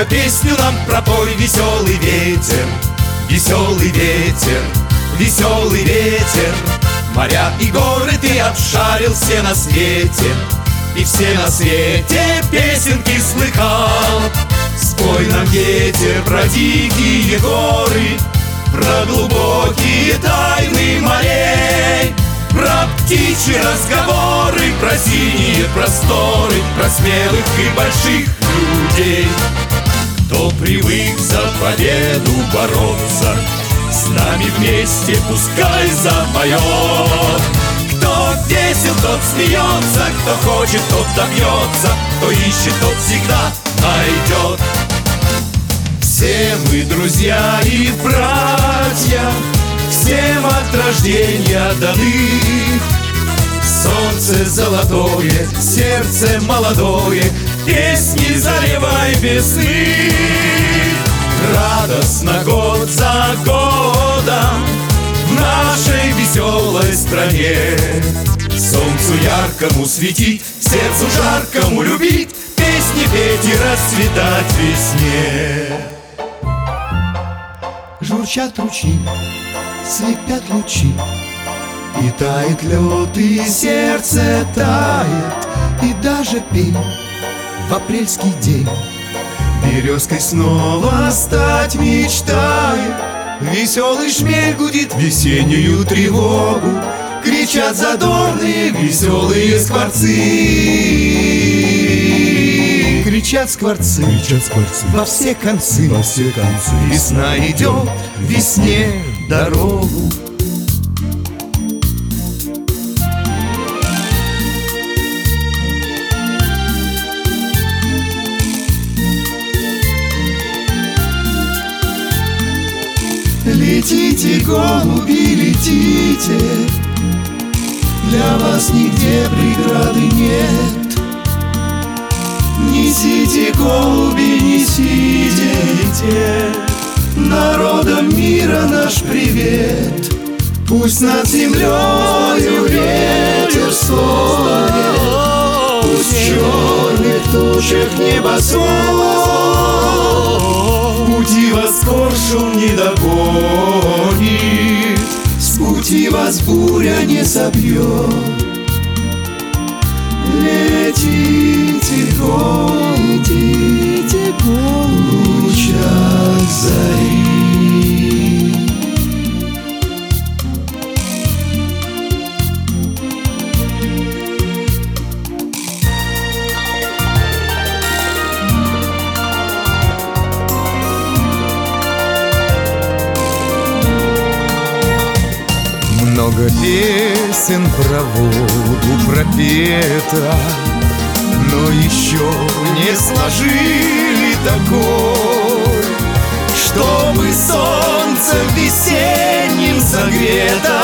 Ну-ка песню нам пропой, веселый ветер, веселый ветер, веселый ветер. Моря и горы ты обшарил все на свете, и все на свете песенки слыхал. Спой нам, ветер, про дикие горы, про глубокие тайны морей, про птичьи разговоры, про синие просторы, про смелых и больших людей. Кто привык за победу бороться, с нами вместе пускай запоет. Кто весел, тот смеется, кто хочет, тот добьется, кто ищет, тот всегда найдет. Все мы друзья и братья, всем от рождения даны. Солнце золотое, сердце молодое, песни заливай весны. Радостно год за годом в нашей веселой стране. Солнцу яркому светить, сердцу жаркому любить, песни петь и расцветать весне. Журчат ручьи, слепят лучи, и тает лед, и сердце тает, и даже пень в апрельский день березкой снова стать мечтает. Веселый шмель гудит весеннюю тревогу, кричат задорные веселые скворцы. Кричат скворцы, во все концы, весна идет весне дорогу. Летите, голуби, летите, для вас нигде преграды нет. Несите, голуби, несите, народам мира наш привет. Пусть над землею ветер стонет, пусть в черных тучах небосвод. Пути вас коршун не догонит, с пути вас буря не собьет. Летите, голуби, в лучах зари. Много песен про воду пропета, но еще не сложили такой, чтобы солнце весенним согрето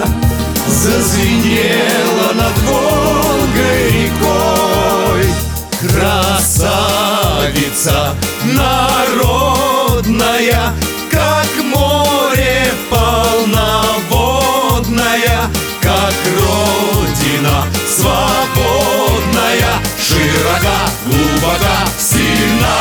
зазвенело над Волгой рекой. Красавица народная, как море полноводная, как родина свободная, широка, глубока, сильна.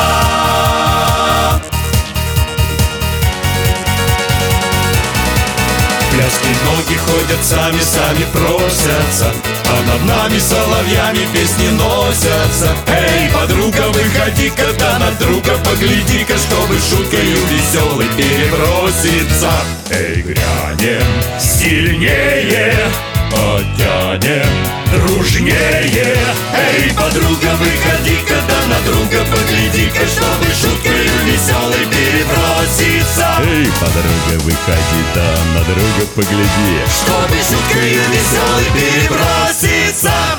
Пляски ноги ходят сами, сами просятся, а над нами соловьями песни носятся. Эй, подруга, выходи-ка, да на друга погляди-ка, чтобы шуткою веселой переброситься. Эй, грянем сильнее, потянем дружнее. Эй, подруга, выходи-ка, да на друга погляди-ка, чтобы шуткою веселой переброситься. Эй, подруга, выходи, да на друга погляди, чтобы шуткою веселой переброситься.